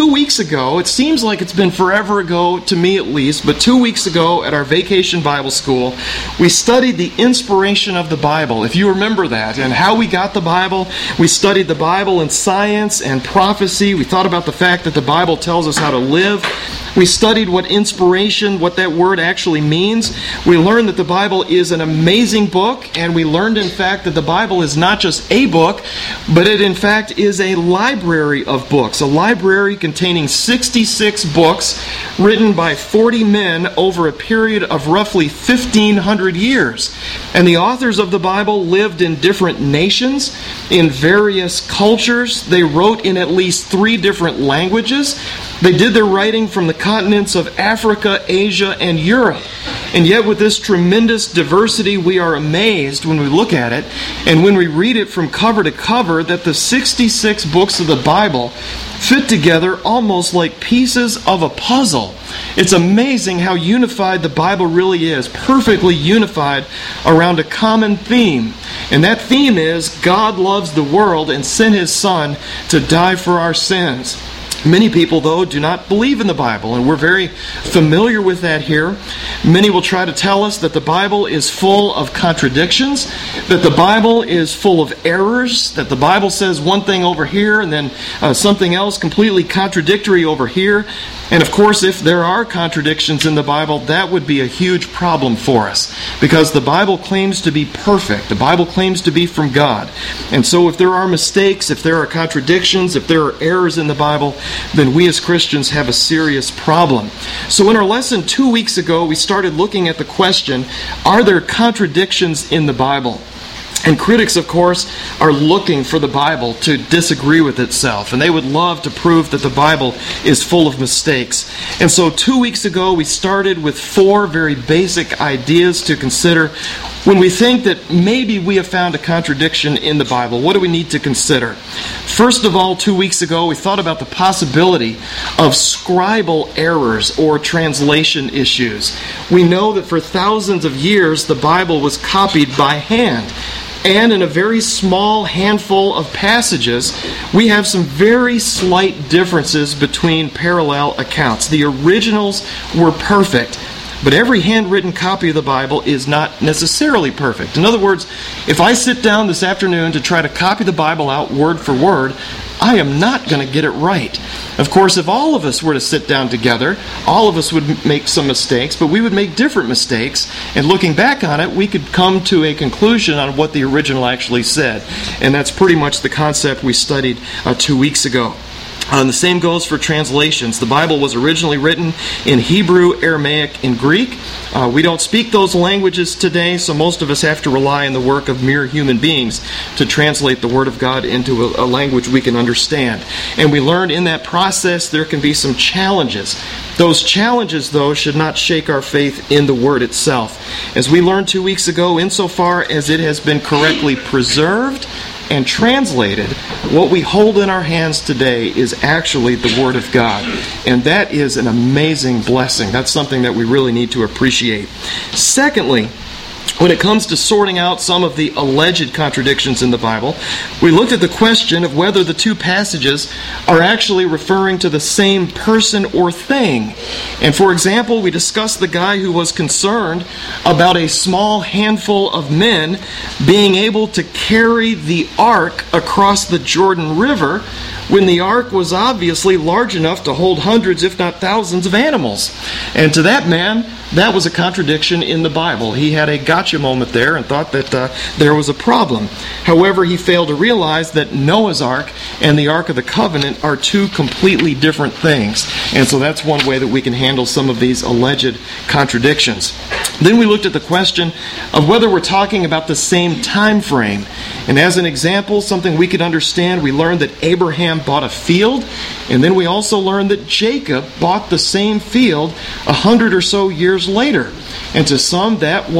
2 weeks ago, it seems like it's been forever ago, to me at least, but 2 weeks ago at our Vacation Bible School, we studied the inspiration of the Bible, if you remember that, and how we got the Bible. We studied the Bible in science and prophecy. We thought about the fact that the Bible tells us how to live. We studied what inspiration, what that word actually means. We learned that the Bible is an amazing book, and we learned, in fact, that the Bible is not just a book, but it, in fact, is a library of books, a library containing 66 books written by 40 men over a period of roughly 1,500 years. And the authors of the Bible lived in different nations, in various cultures. They wrote in at least 3 different languages. They did their writing from the continents of Africa, Asia, and Europe. And yet with this tremendous diversity, we are amazed when we look at it and when we read it from cover to cover that the 66 books of the Bible fit together almost like pieces of a puzzle. It's amazing how unified the Bible really is, perfectly unified around a common theme. And that theme is God loves the world and sent His Son to die for our sins. Many people, though, do not believe in the Bible, and we're very familiar with that here. Many will try to tell us that the Bible is full of contradictions, that the Bible is full of errors, that the Bible says one thing over here and then something else completely contradictory over here. And of course, if there are contradictions in the Bible, that would be a huge problem for us, because the Bible claims to be perfect. The Bible claims to be from God. And so if there are mistakes, if there are contradictions, if there are errors in the Bible, then we as Christians have a serious problem. So in our lesson 2 weeks ago, we started looking at the question, are there contradictions in the Bible? And critics, of course, are looking for the Bible to disagree with itself. And they would love to prove that the Bible is full of mistakes. And so 2 weeks ago, we started with 4 very basic ideas to consider. When we think that maybe we have found a contradiction in the Bible, what do we need to consider? First of all, 2 weeks ago, we thought about the possibility of scribal errors or translation issues. We know that for thousands of years, the Bible was copied by hand. And in a very small handful of passages, we have some very slight differences between parallel accounts. The originals were perfect, but every handwritten copy of the Bible is not necessarily perfect. In other words, if I sit down this afternoon to try to copy the Bible out word for word, I am not going to get it right. Of course, if all of us were to sit down together, all of us would make some mistakes, but we would make different mistakes. And looking back on it, we could come to a conclusion on what the original actually said. And that's pretty much the concept we studied 2 weeks ago. The same goes for translations. The Bible was originally written in Hebrew, Aramaic, and Greek. We don't speak those languages today, so most of us have to rely on the work of mere human beings to translate the Word of God into a language we can understand. And we learned in that process there can be some challenges. Those challenges, though, should not shake our faith in the Word itself. As we learned 2 weeks ago, insofar as it has been correctly preserved and translated, what we hold in our hands today is actually the Word of God. And that is an amazing blessing. That's something that we really need to appreciate. Secondly, when it comes to sorting out some of the alleged contradictions in the Bible, we looked at the question of whether the 2 passages are actually referring to the same person or thing. And for example, we discussed the guy who was concerned about a small handful of men being able to carry the ark across the Jordan River when the ark was obviously large enough to hold hundreds, if not thousands, of animals. And to that man, that was a contradiction in the Bible. He had a gotcha moment there and thought that there was a problem. However, he failed to realize that Noah's Ark and the Ark of the Covenant are 2 completely different things. And so that's one way that we can handle some of these alleged contradictions. Then we looked at the question of whether we're talking about the same time frame. And as an example, something we could understand, we learned that Abraham bought a field, and then we also learned that Jacob bought the same field 100 or so years later. And to some, that was a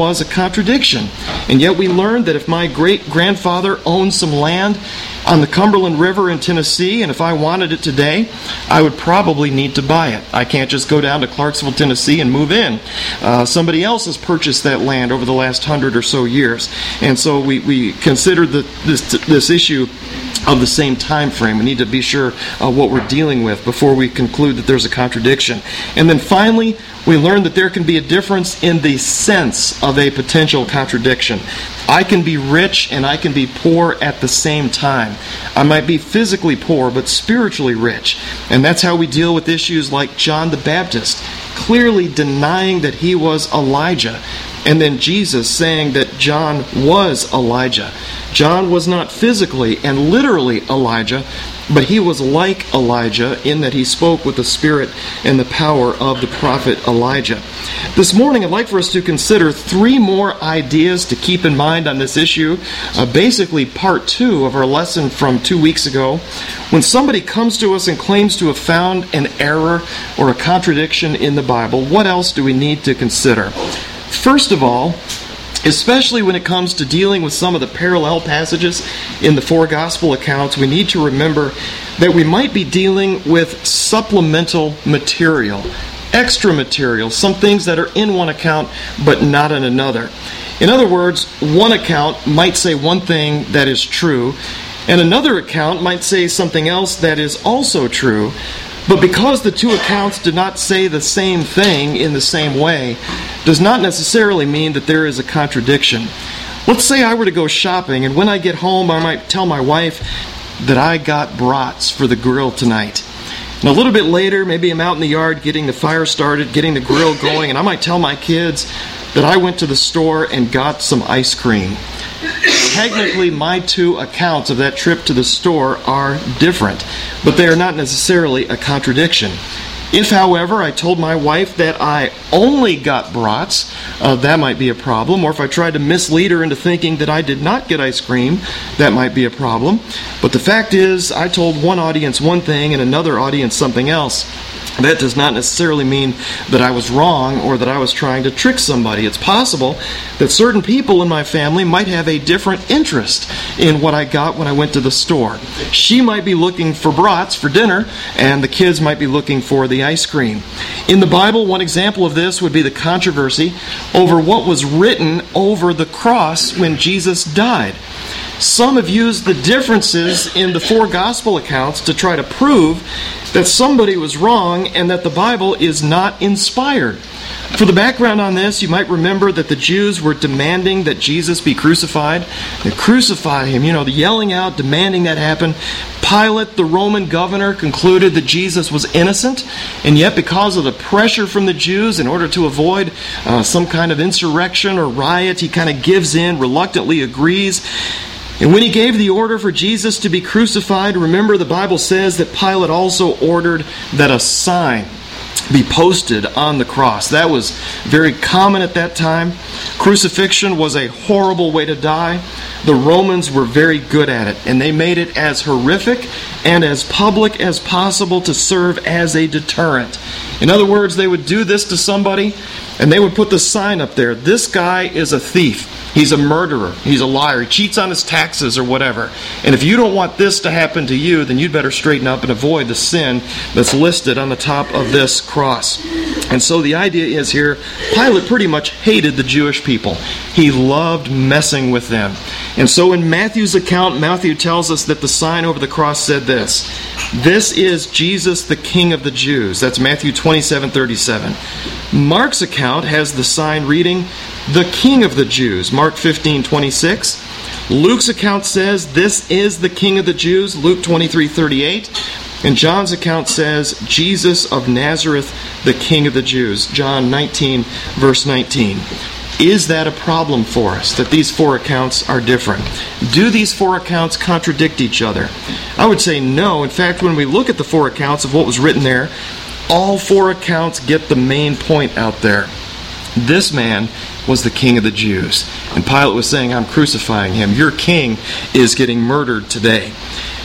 contradiction. And yet we learned that if my great-grandfather owned some land on the Cumberland River in Tennessee, and if I wanted it today, I would probably need to buy it. I can't just go down to Clarksville, Tennessee and move in. Somebody else has purchased that land over the last 100 or so years. And so we consider this issue of the same time frame. We need to be sure what we're dealing with before we conclude that there's a contradiction. And then finally, we learn that there can be a difference in the sense of a potential contradiction. I can be rich and I can be poor at the same time. I might be physically poor but spiritually rich. And that's how we deal with issues like John the Baptist, clearly denying that he was Elijah. And then Jesus saying that John was Elijah. John was not physically and literally Elijah, but he was like Elijah in that he spoke with the spirit and the power of the prophet Elijah. This morning I'd like for us to consider 3 more ideas to keep in mind on this issue. Basically part 2 of our lesson from 2 weeks ago. When somebody comes to us and claims to have found an error or a contradiction in the Bible, what else do we need to consider? First of all, especially when it comes to dealing with some of the parallel passages in the 4 gospel accounts, we need to remember that we might be dealing with supplemental material, extra material, some things that are in one account but not in another. In other words, one account might say one thing that is true, and another account might say something else that is also true. But because the 2 accounts do not say the same thing in the same way, does not necessarily mean that there is a contradiction. Let's say I were to go shopping, and when I get home, I might tell my wife that I got brats for the grill tonight. And a little bit later, maybe I'm out in the yard getting the fire started, getting the grill going, and I might tell my kids that I went to the store and got some ice cream. Technically, my 2 accounts of that trip to the store are different, but they are not necessarily a contradiction. If, however, I told my wife that I only got brats, that might be a problem. Or if I tried to mislead her into thinking that I did not get ice cream, that might be a problem. But the fact is, I told one audience one thing and another audience something else. That does not necessarily mean that I was wrong or that I was trying to trick somebody. It's possible that certain people in my family might have a different interest in what I got when I went to the store. She might be looking for brats for dinner, and the kids might be looking for the ice cream. In the Bible, one example of this would be the controversy over what was written over the cross when Jesus died. Some have used the differences in the 4 gospel accounts to try to prove that somebody was wrong and that the Bible is not inspired. For the background on this, you might remember that the Jews were demanding that Jesus be crucified. They crucify him, the yelling out, demanding that happen. Pilate, the Roman governor, concluded that Jesus was innocent, and yet because of the pressure from the Jews, in order to avoid some kind of insurrection or riot, he kind of gives in, reluctantly agrees. And when he gave the order for Jesus to be crucified, remember the Bible says that Pilate also ordered that a sign be posted on the cross. That was very common at that time. Crucifixion was a horrible way to die. The Romans were very good at it, and they made it as horrific and as public as possible to serve as a deterrent. In other words, they would do this to somebody, and they would put the sign up there, "This guy is a thief. He's a murderer. He's a liar. He cheats on his taxes," or whatever. And if you don't want this to happen to you, then you'd better straighten up and avoid the sin that's listed on the top of this cross. And so the idea is here, Pilate pretty much hated the Jewish people. He loved messing with them. And so in Matthew's account, Matthew tells us that the sign over the cross said this: "This is Jesus, the King of the Jews." That's Matthew 27:37. Mark's account has the sign reading, "The King of the Jews," Mark 15:26. Luke's account says, "This is the King of the Jews," Luke 23:38. And John's account says, "Jesus of Nazareth, the King of the Jews," John 19, verse 19. Is that a problem for us, that these 4 accounts are different? Do these 4 accounts contradict each other? I would say no. In fact, when we look at the 4 accounts of what was written there, all 4 accounts get the main point out there. This man was the King of the Jews. And Pilate was saying, "I'm crucifying him. Your king is getting murdered today."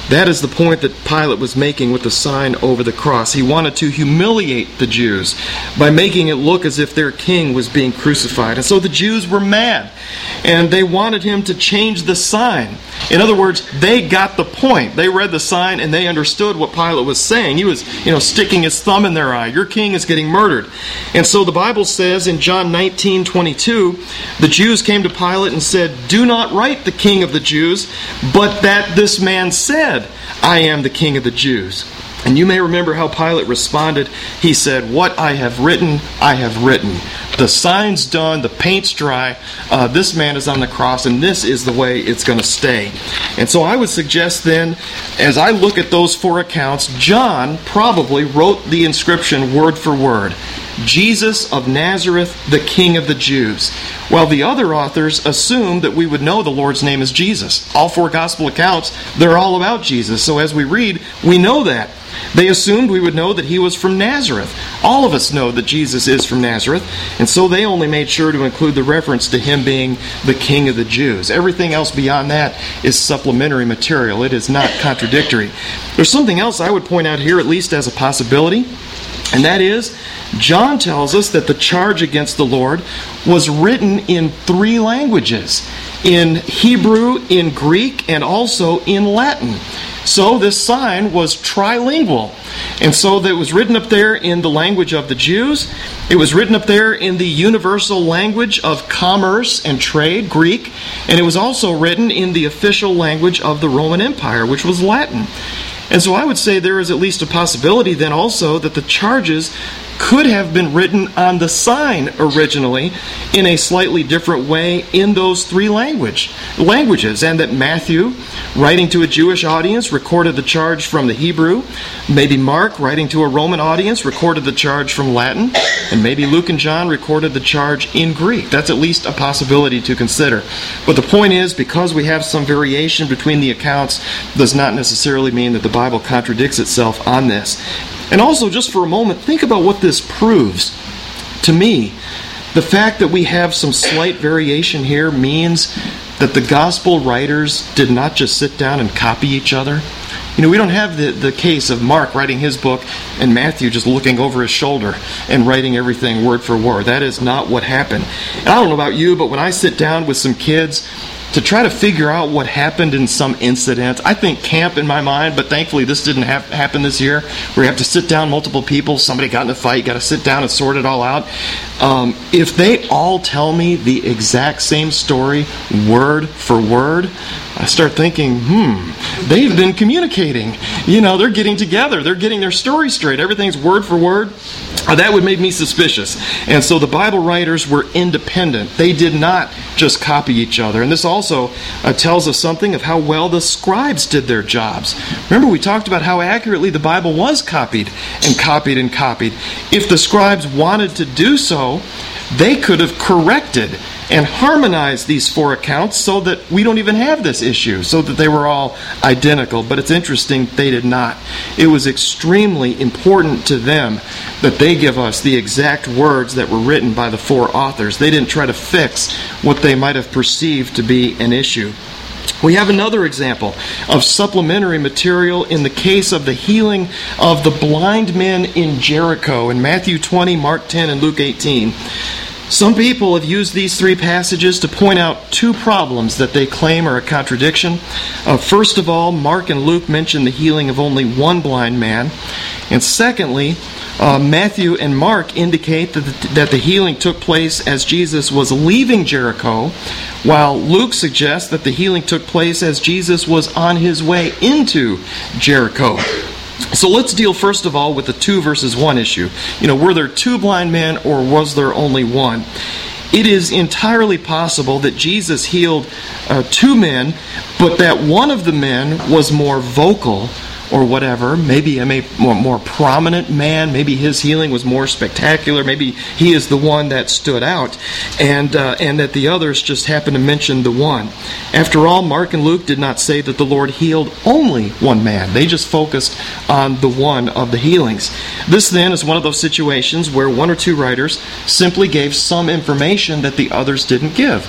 That is the point that Pilate was making with the sign over the cross. He wanted to humiliate the Jews by making it look as if their king was being crucified. And so the Jews were mad, and they wanted him to change the sign. In other words, they got the point. They read the sign and they understood what Pilate was saying. He was, sticking his thumb in their eye. Your king is getting murdered. And so the Bible says in John 19:22, the Jews came to Pilate and said, "Do not write the King of the Jews, but that this man said, 'I am the King of the Jews.'" And you may remember how Pilate responded. He said, "What I have written, I have written. The sign's done, the paint's dry, this man is on the cross, and this is the way it's going to stay." And so I would suggest then, as I look at those four accounts, John probably wrote the inscription word for word. Jesus of Nazareth, the King of the Jews. While the other authors assumed that we would know the Lord's name is Jesus. All four gospel accounts, they're all about Jesus. So as we read, we know that. They assumed we would know that he was from Nazareth. All of us know that Jesus is from Nazareth, and so they only made sure to include the reference to him being the King of the Jews. Everything else beyond that is supplementary material. It is not contradictory. There's something else I would point out here, at least as a possibility, and that is, John tells us that the charge against the Lord was written in three languages: in Hebrew, in Greek, and also in Latin. So this sign was trilingual. And so that it was written up there in the language of the Jews. It was written up there in the universal language of commerce and trade, Greek. And it was also written in the official language of the Roman Empire, which was Latin. And so I would say there is at least a possibility then also that the charges could have been written on the sign originally in a slightly different way in those three languages, and that Matthew, writing to a Jewish audience, recorded the charge from the Hebrew. Maybe Mark, writing to a Roman audience, recorded the charge from Latin, and maybe Luke and John recorded the charge in Greek. That's at least a possibility to consider. But the point is, because we have some variation between the accounts, does not necessarily mean that the Bible contradicts itself on this. And also, just for a moment, think about what this proves. To me, the fact that we have some slight variation here means that the gospel writers did not just sit down and copy each other. We don't have the case of Mark writing his book and Matthew just looking over his shoulder and writing everything word for word. That is not what happened. And I don't know about you, but when I sit down with some kids to try to figure out what happened in some incident, I think camp in my mind, but thankfully this didn't happen this year, where you have to sit down multiple people, somebody got in a fight, you got to sit down and sort it all out. If they all tell me the exact same story, word for word, I start thinking, they've been communicating. They're getting together. They're getting their story straight. Everything's word for word. That would make me suspicious. And so the Bible writers were independent. They did not just copy each other. And this also tells us something of how well the scribes did their jobs. Remember, we talked about how accurately the Bible was copied and copied and copied. If the scribes wanted to do so, they could have corrected and harmonized these four accounts so that we don't even have this issue, so that they were all identical. But it's interesting, they did not. It was extremely important to them that they give us the exact words that were written by the four authors. They didn't try to fix what they might have perceived to be an issue. We have another example of supplementary material in the case of the healing of the blind men in Jericho in Matthew 20, Mark 10, and Luke 18. Some people have used these three passages to point out two problems that they claim are a contradiction. First of all, Mark and Luke mention the healing of only one blind man. And secondly, Matthew and Mark indicate that the healing took place as Jesus was leaving Jericho, while Luke suggests that the healing took place as Jesus was on his way into Jericho. So let's deal first of all with the 2 versus 1 issue. Were there two blind men or was there only one? It is entirely possible that Jesus healed two men, but that one of the men was more vocal or whatever. Maybe a more prominent man. Maybe his healing was more spectacular. Maybe he is the one that stood out, and that the others just happened to mention the one. After all, Mark and Luke did not say that the Lord healed only one man. They just focused on the one of the healings. This then is one of those situations where one or two writers simply gave some information that the others didn't give.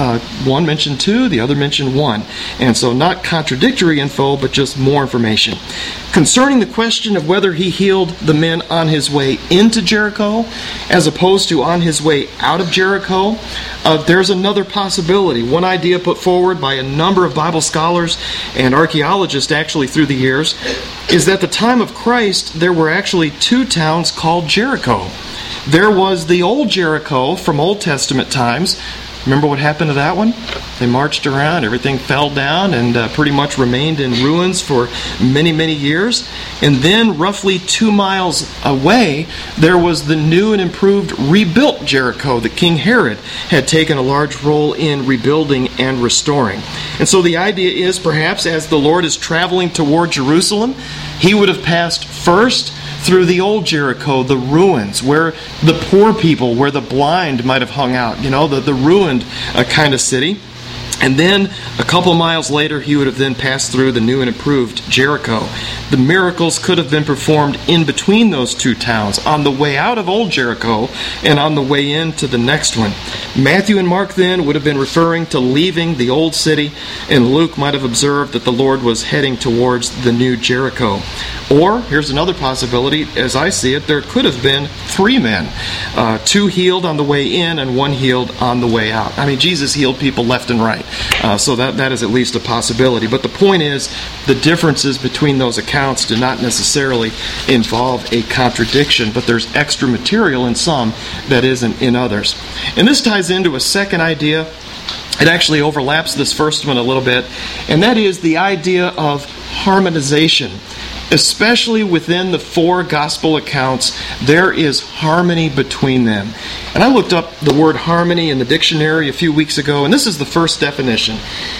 One mentioned two, the other mentioned one. And so not contradictory info, but just more information. Concerning the question of whether he healed the men on his way into Jericho as opposed to on his way out of Jericho, there's another possibility. One idea put forward by a number of Bible scholars and archaeologists actually through the years is that at the time of Christ there were actually two towns called Jericho. There was the old Jericho from Old Testament times. Remember what happened to that one? They marched around, everything fell down, and pretty much remained in ruins for many, many years. And then, roughly 2 miles away, there was the new and improved rebuilt Jericho that King Herod had taken a large role in rebuilding and restoring. And so the idea is, perhaps, as the Lord is traveling toward Jerusalem, he would have passed first through the old Jericho, the ruins, where the poor people, where the blind might have hung out, the ruined kind of city. And then, a couple miles later, he would have then passed through the new and improved Jericho. The miracles could have been performed in between those two towns, on the way out of old Jericho and on the way into the next one. Matthew and Mark then would have been referring to leaving the old city, and Luke might have observed that the Lord was heading towards the new Jericho. Or, here's another possibility, as I see it, there could have been 3 men. 2 healed on the way in and 1 healed on the way out. I mean, Jesus healed people left and right. So that is at least a possibility. But the point is, the differences between those accounts do not necessarily involve a contradiction, but there's extra material in some that isn't in others. And this ties into a second idea. It actually overlaps this first one a little bit, and that is the idea of harmonization. Especially within the 4 gospel accounts, there is harmony between them. And I looked up the word harmony in the dictionary a few weeks ago, and this is the first definition.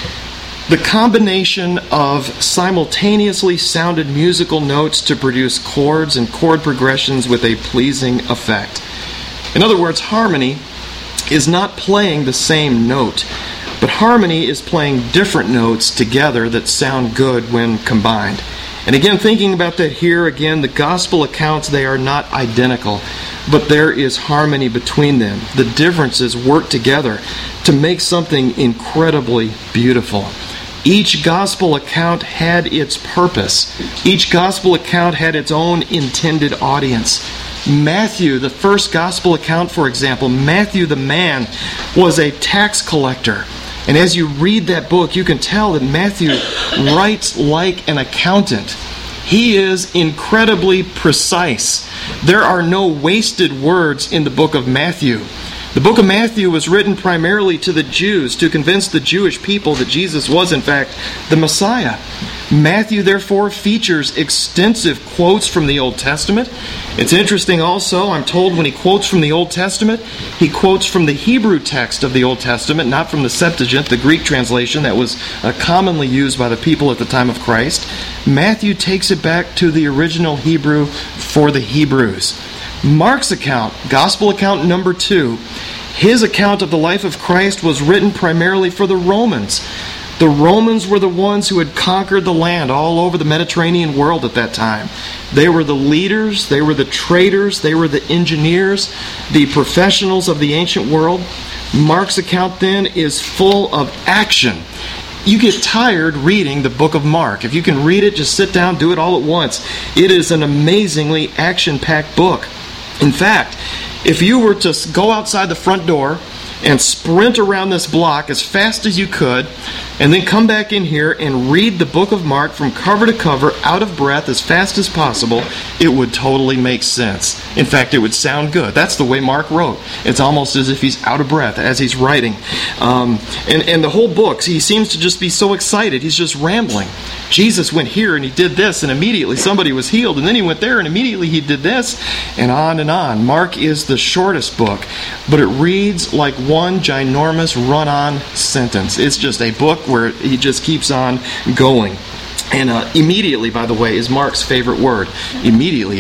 The combination of simultaneously sounded musical notes to produce chords and chord progressions with a pleasing effect. In other words, harmony is not playing the same note, but harmony is playing different notes together that sound good when combined. And again, thinking about that here, again, the gospel accounts, they are not identical, but there is harmony between them. The differences work together to make something incredibly beautiful. Each gospel account had its purpose. Each gospel account had its own intended audience. Matthew, the first gospel account, for example, Matthew the man was a tax collector. And as you read that book, you can tell that Matthew writes like an accountant. He is incredibly precise. There are no wasted words in the book of Matthew. The book of Matthew was written primarily to the Jews, to convince the Jewish people that Jesus was, in fact, the Messiah. Matthew, therefore, features extensive quotes from the Old Testament. It's interesting also, I'm told when he quotes from the Old Testament, he quotes from the Hebrew text of the Old Testament, not from the Septuagint, the Greek translation that was commonly used by the people at the time of Christ. Matthew takes it back to the original Hebrew for the Hebrews. Mark's account, Gospel account number 2, his account of the life of Christ was written primarily for the Romans. The Romans were the ones who had conquered the land all over the Mediterranean world at that time. They were the leaders, they were the traders, they were the engineers, the professionals of the ancient world. Mark's account then is full of action. You get tired reading the book of Mark. If you can read it, just sit down, do it all at once. It is an amazingly action-packed book. In fact, if you were to go outside the front door and sprint around this block as fast as you could, and then come back in here and read the book of Mark from cover to cover, out of breath, as fast as possible, it would totally make sense. In fact, it would sound good. That's the way Mark wrote. It's almost as if he's out of breath as he's writing. And the whole book, he seems to just be so excited. He's just rambling. Jesus went here and he did this, and immediately somebody was healed, and then he went there and immediately he did this, and on and on. Mark is the shortest book, but it reads like one ginormous run-on sentence. It's just a book where he just keeps on going. And immediately, by the way, is Mark's favorite word. Immediately.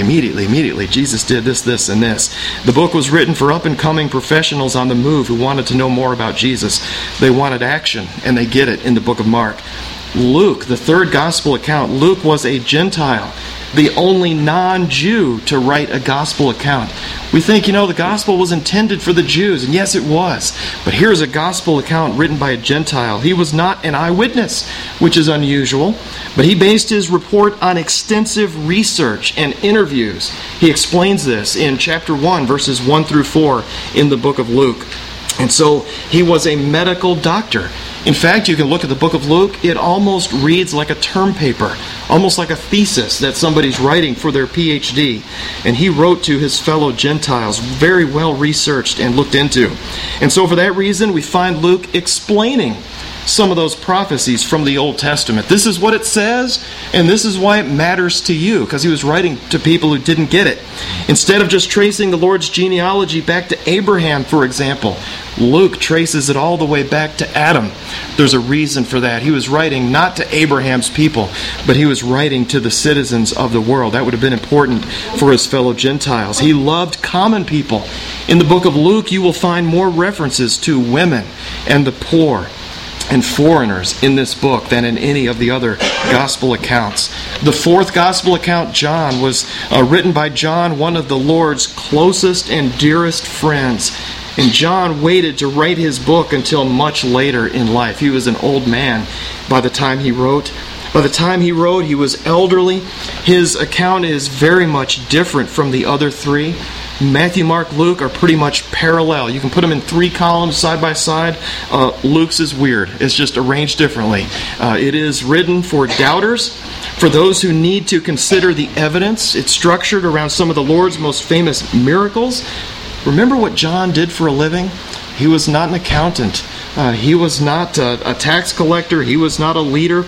Jesus did this, and this. The book was written for up-and-coming professionals on the move who wanted to know more about Jesus. They wanted action, and they get it in the book of Mark. Luke, the third gospel account, Luke was a Gentile, the only non-Jew to write a gospel account. We think, the gospel was intended for the Jews, and yes, it was. But here's a gospel account written by a Gentile. He was not an eyewitness, which is unusual, but he based his report on extensive research and interviews. He explains this in chapter 1, verses 1 through 4 in the book of Luke. And so he was a medical doctor. In fact, you can look at the book of Luke, it almost reads like a term paper, almost like a thesis that somebody's writing for their PhD. And he wrote to his fellow Gentiles, very well researched and looked into. And so for that reason, we find Luke explaining some of those prophecies from the Old Testament. This is what it says, and this is why it matters to you, because he was writing to people who didn't get it. Instead of just tracing the Lord's genealogy back to Abraham, for example, Luke traces it all the way back to Adam. There's a reason for that. He was writing not to Abraham's people, but he was writing to the citizens of the world. That would have been important for his fellow Gentiles. He loved common people. In the book of Luke, you will find more references to women and the poor and foreigners in this book than in any of the other gospel accounts. The fourth gospel account, John, was written by John, one of the Lord's closest and dearest friends. And John waited to write his book until much later in life. He was an old man by the time he wrote. By the time he wrote, he was elderly. His account is very much different from the other three. Matthew, Mark, Luke are pretty much parallel. You can put them in 3 columns side by side. Luke's is weird. It's just arranged differently. It is written for doubters, for those who need to consider the evidence. It's structured around some of the Lord's most famous miracles. Remember what John did for a living? He was not an accountant. He was not a tax collector. He was not a leader.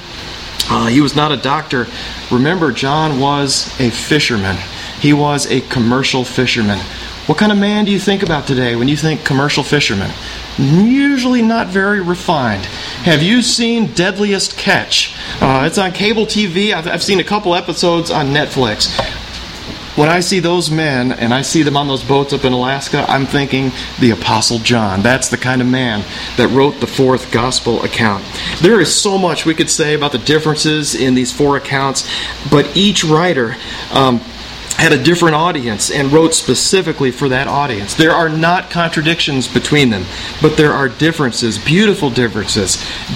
He was not a doctor. Remember, John was a fisherman. He was a commercial fisherman. What kind of man do you think about today when you think commercial fisherman? Usually not very refined. Have you seen Deadliest Catch? It's on cable TV. I've seen a couple episodes on Netflix. When I see those men, and I see them on those boats up in Alaska, I'm thinking the Apostle John. That's the kind of man that wrote the fourth gospel account. There is so much we could say about the differences in these 4 accounts, but each writer had a different audience and wrote specifically for that audience. There are not contradictions between them, but there are differences, beautiful differences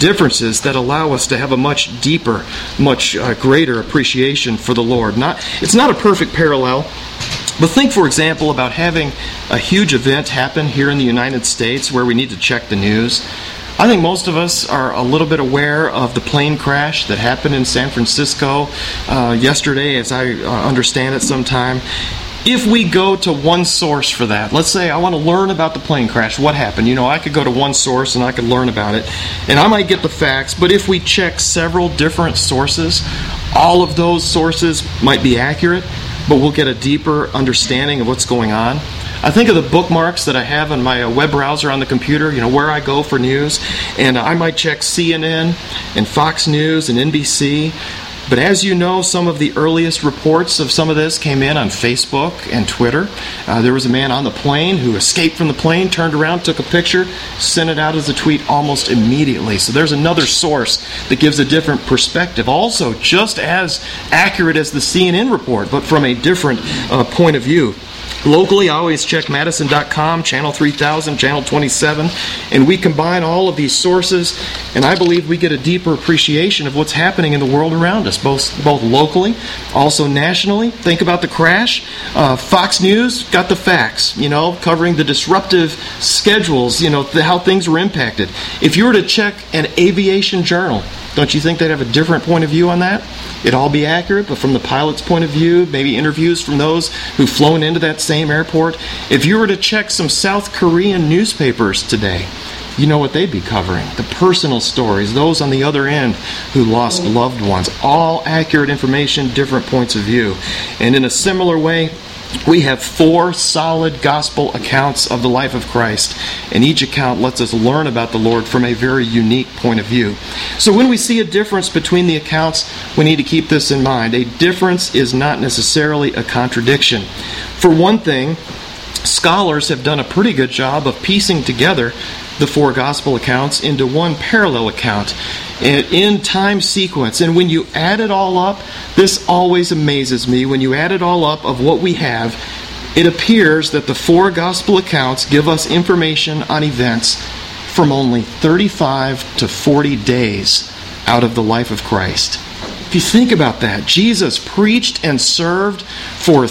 that allow us to have a much deeper, much greater appreciation for the Lord. It's not a perfect parallel, but think, for example, about having a huge event happen here in the United States where we need to check the news. I think most of us are a little bit aware of the plane crash that happened in San Francisco yesterday, as I understand it sometime. If we go to one source for that, let's say I want to learn about the plane crash, what happened? I could go to one source and I could learn about it, and I might get the facts, but if we check several different sources, all of those sources might be accurate, but we'll get a deeper understanding of what's going on. I think of the bookmarks that I have on my web browser on the computer, where I go for news, and I might check CNN and Fox News and NBC. But as you know, some of the earliest reports of some of this came in on Facebook and Twitter. There was a man on the plane who escaped from the plane, turned around, took a picture, sent it out as a tweet almost immediately. So there's another source that gives a different perspective. Also, just as accurate as the CNN report, but from a different point of view. Locally, I always check Madison.com, Channel 3000, Channel 27, and we combine all of these sources, and I believe we get a deeper appreciation of what's happening in the world around us, both locally, also nationally. Think about the crash. Fox News got the facts, covering the disruptive schedules, how things were impacted. If you were to check an aviation journal, don't you think they'd have a different point of view on that? It'd all be accurate, but from the pilot's point of view, maybe interviews from those who've flown into that same airport. If you were to check some South Korean newspapers today, you know what they'd be covering. The personal stories, those on the other end who lost loved ones. All accurate information, different points of view. And in a similar way, We have 4 solid gospel accounts of the life of Christ, and each account lets us learn about the Lord from a very unique point of view. So when we see a difference between the accounts, we need to keep this in mind. A difference is not necessarily a contradiction. For one thing, scholars have done a pretty good job of piecing together the 4 gospel accounts into one parallel account in time sequence. And when you add it all up, this always amazes me. When you add it all up of what we have, it appears that the 4 gospel accounts give us information on events from only 35 to 40 days out of the life of Christ. If you think about that, Jesus preached and served for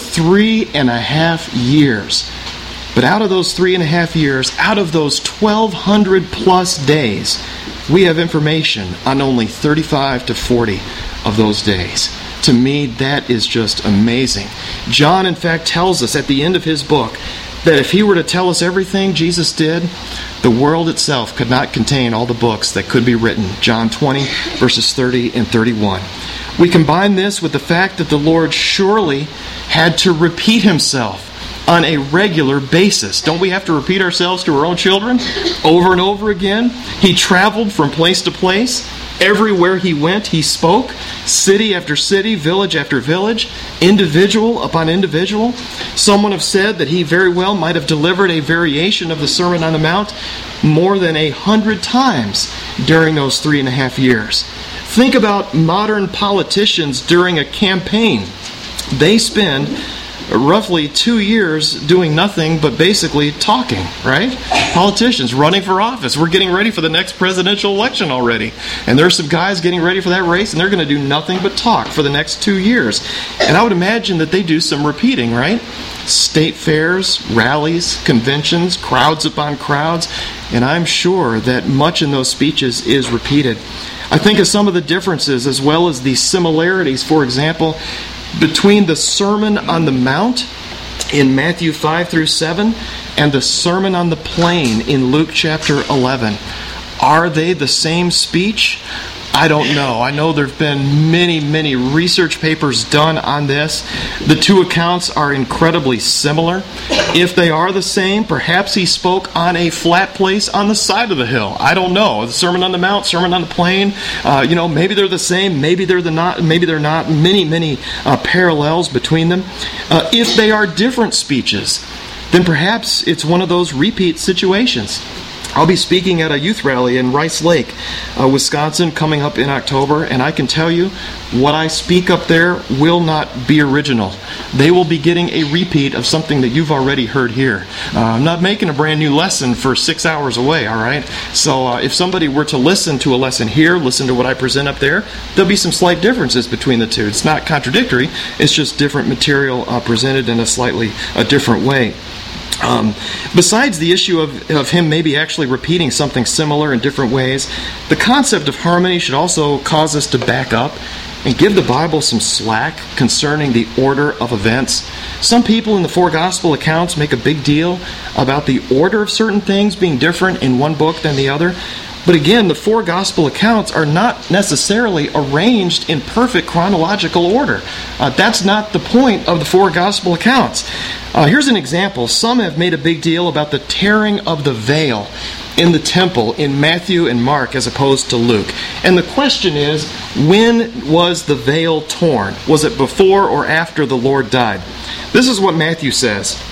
3.5 years. But out of those 3.5 years, out of those 1,200 plus days, we have information on only 35 to 40 of those days. To me, that is just amazing. John, in fact, tells us at the end of his book that if he were to tell us everything Jesus did, the world itself could not contain all the books that could be written. John 20, verses 30 and 31. We combine this with the fact that the Lord surely had to repeat himself on a regular basis. Don't we have to repeat ourselves to our own children over and over again? He traveled from place to place. Everywhere he went, he spoke. City after city, village after village, individual upon individual. Someone have said that he very well might have delivered a variation of the Sermon on the Mount more than 100 times during those 3.5 years. Think about modern politicians during a campaign. They spend roughly 2 years doing nothing but basically talking, right? Politicians running for office. We're getting ready for the next presidential election already. And there's some guys getting ready for that race, and they're going to do nothing but talk for the next 2 years. And I would imagine that they do some repeating, right? State fairs, rallies, conventions, crowds upon crowds. And I'm sure that much in those speeches is repeated. I think of some of the differences as well as the similarities, for example, between the Sermon on the Mount in Matthew 5 through 7 and the Sermon on the Plain in Luke chapter 11. Are they the same speech? I don't know. I know there have been many research papers done on this. The 2 accounts are incredibly similar. If they are the same, perhaps he spoke on a flat place on the side of the hill. I don't know. The Sermon on the Mount, Sermon on the Plain, maybe they're the same, maybe they're not. Many parallels between them. If they are different speeches, then perhaps it's one of those repeat situations. I'll be speaking at a youth rally in Rice Lake, Wisconsin, coming up in October, and I can tell you, what I speak up there will not be original. They will be getting a repeat of something that you've already heard here. I'm not making a brand new lesson for 6 hours away, all right? So if somebody were to listen to a lesson here, listen to what I present up there, there'll be some slight differences between the two. It's not contradictory, it's just different material presented in a slightly different way. Besides the issue of him maybe actually repeating something similar in different ways, the concept of harmony should also cause us to back up and give the Bible some slack concerning the order of events. Some people in the 4 gospel accounts make a big deal about the order of certain things being different in one book than the other. But again, the 4 gospel accounts are not necessarily arranged in perfect chronological order. That's not the point of the 4 gospel accounts. Here's an example. Some have made a big deal about the tearing of the veil in the temple in Matthew and Mark as opposed to Luke. And the question is, when was the veil torn? Was it before or after the Lord died? This is what Matthew says.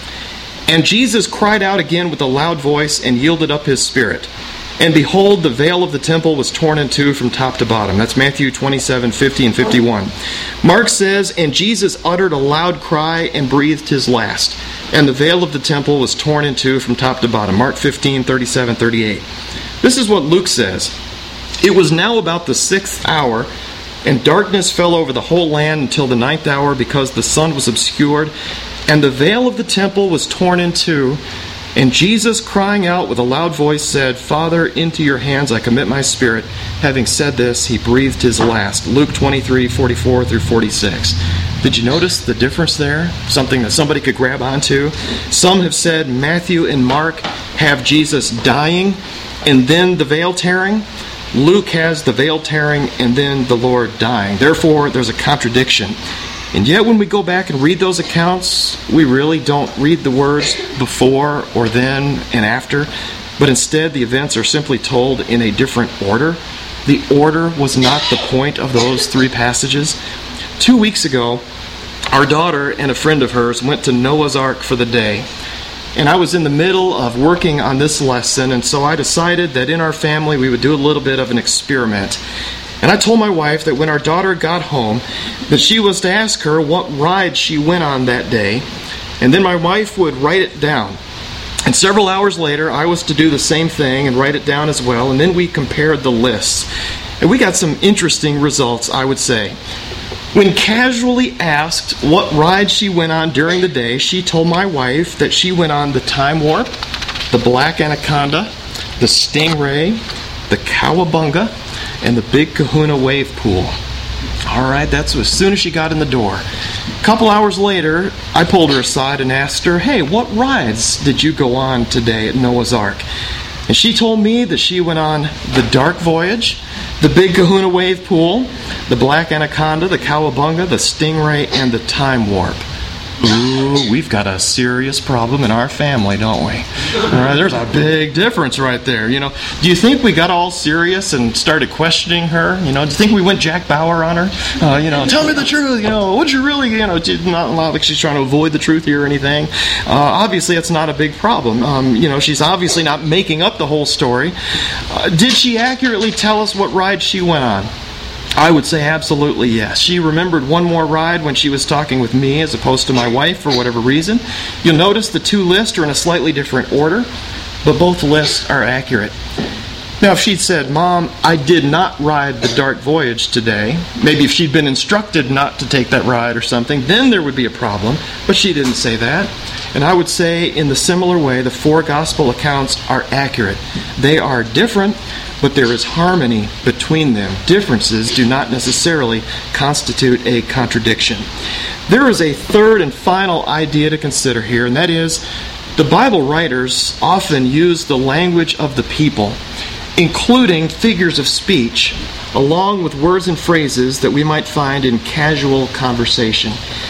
And Jesus cried out again with a loud voice and yielded up his spirit. And behold, the veil of the temple was torn in 2 from top to bottom. That's Matthew 27, 50 and 51. Mark says, and Jesus uttered a loud cry and breathed his last. And the veil of the temple was torn in 2 from top to bottom. Mark 15, 37, 38. This is what Luke says. It was now about the 6th hour, and darkness fell over the whole land until the 9th hour, because the sun was obscured. And the veil of the temple was torn in 2. And Jesus, crying out with a loud voice, said, Father, into your hands I commit my spirit. Having said this, he breathed his last. Luke 23, 44 through 46. Did you notice the difference there? Something that somebody could grab onto? Some have said Matthew and Mark have Jesus dying and then the veil tearing. Luke has the veil tearing and then the Lord dying. Therefore, there's a contradiction. And yet when we go back and read those accounts, we really don't read the words before or then and after, but instead the events are simply told in a different order. The order was not the point of those three passages. 2 weeks ago, our daughter and a friend of hers went to Noah's Ark for the day. And I was in the middle of working on this lesson, and so I decided that in our family we would do a little bit of an experiment. And I told my wife that when our daughter got home, that she was to ask her what ride she went on that day, and then my wife would write it down. And several hours later, I was to do the same thing and write it down as well, and then we compared the lists. And we got some interesting results, I would say. When casually asked what ride she went on during the day, she told my wife that she went on the Time Warp, the Black Anaconda, the Stingray, the Cowabunga, and the Big Kahuna Wave Pool. All right, that's as soon as she got in the door. A couple hours later, I pulled her aside and asked her, "Hey, what rides did you go on today at Noah's Ark?" And she told me that she went on the Dark Voyage, the Big Kahuna Wave Pool, the Black Anaconda, the Cowabunga, the Stingray, and the Time Warp. Ooh, we've got a serious problem in our family, don't we? All right, there's a big difference right there. Do you think we got all serious and started questioning her? Do you think we went Jack Bauer on her? Tell me the truth. Would you really? Not like she's trying to avoid the truth here or anything. Obviously, it's not a big problem. She's obviously not making up the whole story. Did she accurately tell us what ride she went on? I would say absolutely yes. She remembered one more ride when she was talking with me as opposed to my wife for whatever reason. You'll notice the two lists are in a slightly different order, but both lists are accurate. Now, if she'd said, "Mom, I did not ride the Dark Voyage today," maybe if she'd been instructed not to take that ride or something, then there would be a problem, but she didn't say that. And I would say, in the similar way, the four gospel accounts are accurate. They are different, but there is harmony between them. Differences do not necessarily constitute a contradiction. There is a third and final idea to consider here, and that is the Bible writers often use the language of the people, including figures of speech, along with words and phrases that we might find in casual conversation.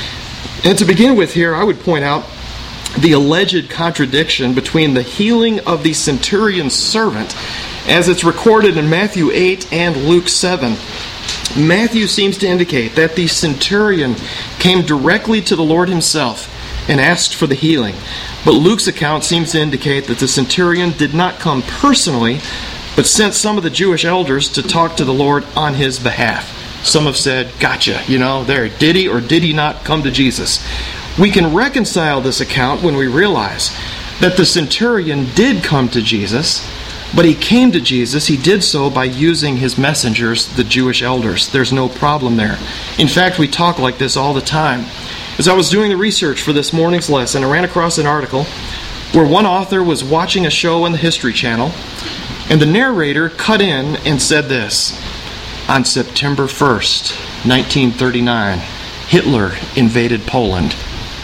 And to begin with here, I would point out the alleged contradiction between the healing of the centurion's servant as it's recorded in Matthew 8 and Luke 7. Matthew seems to indicate that the centurion came directly to the Lord himself and asked for the healing. But Luke's account seems to indicate that the centurion did not come personally, but sent some of the Jewish elders to talk to the Lord on his behalf. Some have said, "Gotcha, there, did he or did he not come to Jesus?" We can reconcile this account when we realize that the centurion did come to Jesus, but he came to Jesus, he did so by using his messengers, the Jewish elders. There's no problem there. In fact, we talk like this all the time. As I was doing the research for this morning's lesson, I ran across an article where one author was watching a show on the History Channel, and the narrator cut in and said this: "On September 1st, 1939, Hitler invaded Poland."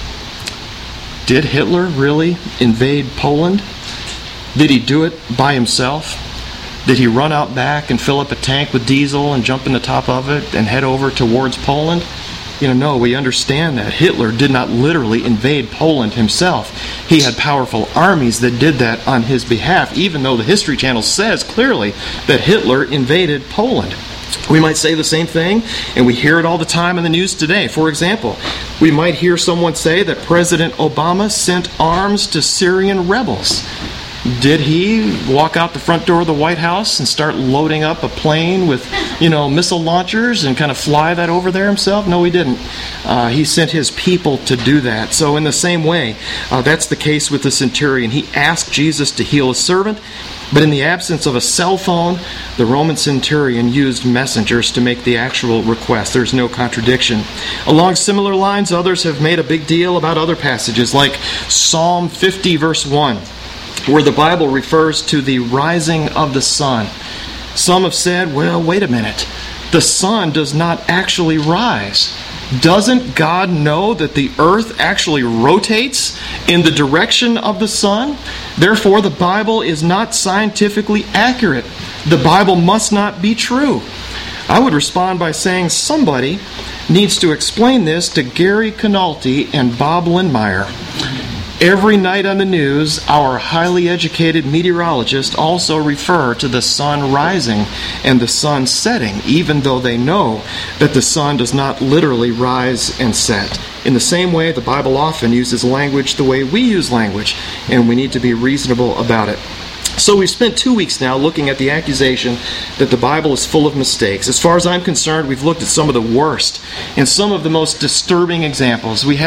Did Hitler really invade Poland? Did he do it by himself? Did he run out back and fill up a tank with diesel and jump in the top of it and head over towards Poland? No, we understand that Hitler did not literally invade Poland himself. He had powerful armies that did that on his behalf, even though the History Channel says clearly that Hitler invaded Poland. We might say the same thing, and we hear it all the time in the news today. For example, we might hear someone say that President Obama sent arms to Syrian rebels. Did he walk out the front door of the White House and start loading up a plane with, missile launchers and kind of fly that over there himself? No, he didn't. He sent his people to do that. So in the same way, that's the case with the centurion. He asked Jesus to heal his servant, but in the absence of a cell phone, the Roman centurion used messengers to make the actual request. There's no contradiction. Along similar lines, others have made a big deal about other passages like Psalm 50 verse 1. Where the Bible refers to the rising of the sun. Some have said, well, wait a minute. The sun does not actually rise. Doesn't God know that the earth actually rotates in the direction of the sun? Therefore, the Bible is not scientifically accurate. The Bible must not be true. I would respond by saying somebody needs to explain this to Gary Canalti and Bob Lindmeyer. Every night on the news, our highly educated meteorologists also refer to the sun rising and the sun setting, even though they know that the sun does not literally rise and set. In the same way, the Bible often uses language the way we use language, and we need to be reasonable about it. So we've spent 2 weeks now looking at the accusation that the Bible is full of mistakes. As far as I'm concerned, we've looked at some of the worst and some of the most disturbing examples. We've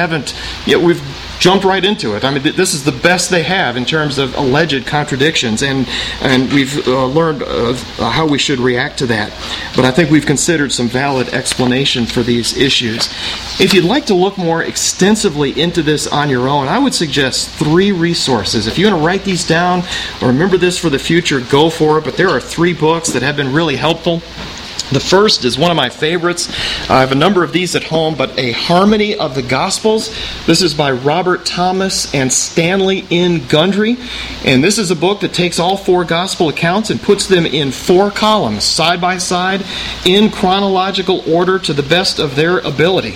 jumped right into it. I mean, this is the best they have in terms of alleged contradictions, and we've learned how we should react to that. But I think we've considered some valid explanation for these issues. If you'd like to look more extensively into this on your own, I would suggest 3 resources. If you want to write these down or remember this for the future, go for it. But there are 3 books that have been really helpful. The first is one of my favorites. I have a number of these at home, but A Harmony of the Gospels. This is by Robert Thomas and Stanley N. Gundry. And this is a book that takes all 4 gospel accounts and puts them in 4 columns, side by side, in chronological order to the best of their ability.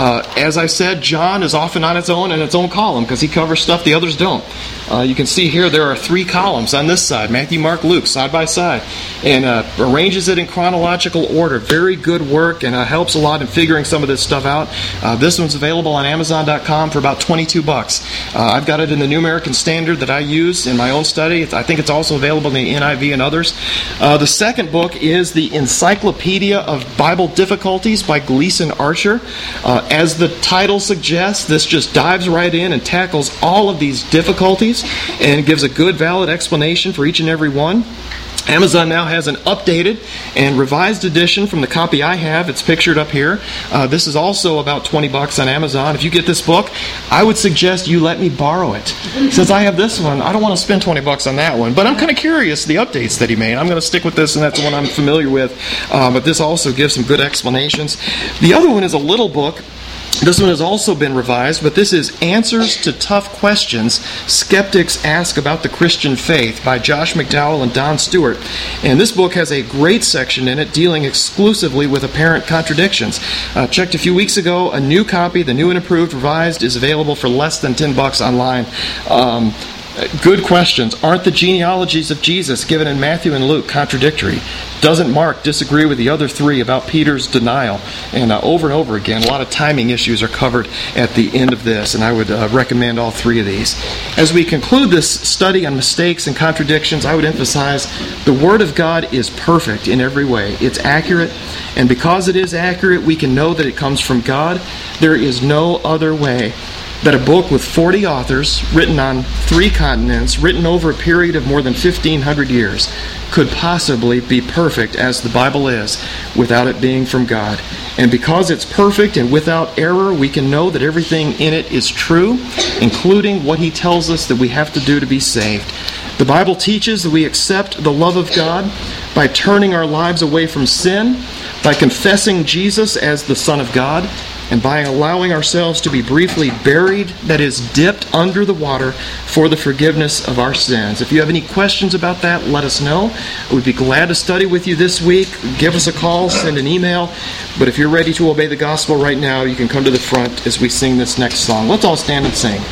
As I said, John is often on its own column because he covers stuff the others don't. You can see here there are 3 columns on this side, Matthew, Mark, Luke, side by side, and arranges it in chronological order. Very good work, and helps a lot in figuring some of this stuff out. This one's available on Amazon.com for about $22. I've got it in the New American Standard that I use in my own study. I think it's also available in the NIV and others. The second book is the Encyclopedia of Bible Difficulties by Gleason Archer. As the title suggests, this just dives right in and tackles all of these difficulties and gives a good, valid explanation for each and every one. Amazon now has an updated and revised edition from the copy I have. It's pictured up here. This is also about $20 on Amazon. If you get this book, I would suggest you let me borrow it. Since I have this one, I don't want to spend $20 on that one. But I'm kind of curious, the updates that he made. I'm going to stick with this, and that's the one I'm familiar with. But this also gives some good explanations. The other one is a little book. This one has also been revised, but this is Answers to Tough Questions Skeptics Ask About the Christian Faith by Josh McDowell and Don Stewart. And this book has a great section in it dealing exclusively with apparent contradictions. Checked a few weeks ago, a new copy, the new and improved revised, is available for less than $10 online. Good questions. Aren't the genealogies of Jesus given in Matthew and Luke contradictory? Doesn't Mark disagree with the other 3 about Peter's denial? And over again, a lot of timing issues are covered at the end of this, and I would recommend all 3 of these. As we conclude this study on mistakes and contradictions, I would emphasize the Word of God is perfect in every way. It's accurate, and because it is accurate, we can know that it comes from God. There is no other way that a book with 40 authors, written on 3 continents, written over a period of more than 1,500 years, could possibly be perfect as the Bible is, without it being from God. And because it's perfect and without error, we can know that everything in it is true, including what He tells us that we have to do to be saved. The Bible teaches that we accept the love of God by turning our lives away from sin, by confessing Jesus as the Son of God, and by allowing ourselves to be briefly buried, that is, dipped under the water for the forgiveness of our sins. If you have any questions about that, let us know. We'd be glad to study with you this week. Give us a call, send an email. But if you're ready to obey the gospel right now, you can come to the front as we sing this next song. Let's all stand and sing.